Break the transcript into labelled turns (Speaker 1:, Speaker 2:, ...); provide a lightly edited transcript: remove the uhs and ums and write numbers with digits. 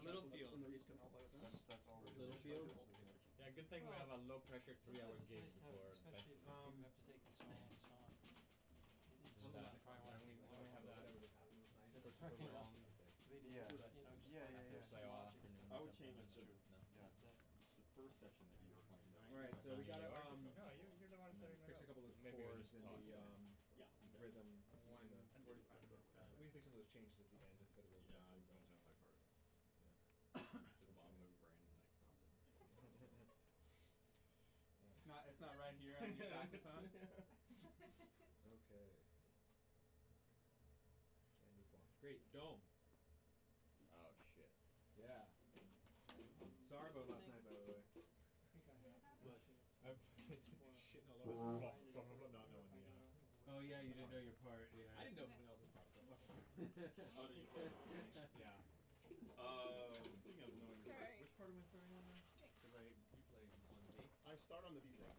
Speaker 1: Littlefield.
Speaker 2: When the reads come out like that.
Speaker 3: That's all.
Speaker 1: Littlefield.
Speaker 4: Yeah, good thing we have a low pressure 3 hour
Speaker 5: Sometimes
Speaker 4: game
Speaker 5: it's nice to have,
Speaker 4: before.
Speaker 5: especially if you have to take the song and song.
Speaker 4: That-
Speaker 5: Probably want to
Speaker 4: when we have that.
Speaker 5: That's a very long video.
Speaker 3: Yeah.
Speaker 5: But, you know, just
Speaker 3: Yeah,
Speaker 5: like
Speaker 3: yeah,
Speaker 5: after
Speaker 3: yeah.
Speaker 5: a
Speaker 4: Say
Speaker 5: watch it,
Speaker 4: afternoon.
Speaker 6: I would change it to
Speaker 4: No.
Speaker 3: Yeah.
Speaker 6: it's the first session that you were playing.
Speaker 1: Alright, so we gotta
Speaker 4: No, you're the one setting
Speaker 1: fix a couple of those
Speaker 4: Maybe we'll
Speaker 1: chords
Speaker 4: just
Speaker 1: in
Speaker 4: toss
Speaker 1: the
Speaker 4: it.
Speaker 6: Yeah.
Speaker 1: rhythm. And the 45. We can fix some of those changes at the end to fit a little
Speaker 6: Yeah, I
Speaker 1: bit.
Speaker 6: don't know that part. To the bottom of your brain and I stopped
Speaker 2: It's not right here on your saxophone.
Speaker 1: Okay. And new font. Great. Dome.
Speaker 4: Oh shit.
Speaker 1: Yeah. Sorry about last night, by the way.
Speaker 4: I'm shitting all over not knowing the Oh yeah, you didn't know your part, yeah.
Speaker 1: I didn't know anyone else's part.
Speaker 6: Oh, did you play it?
Speaker 3: Yeah.
Speaker 6: Speaking of knowing
Speaker 7: Sorry.
Speaker 6: which part am I starting on now?
Speaker 1: Because you played on D.
Speaker 6: I start on the B flat.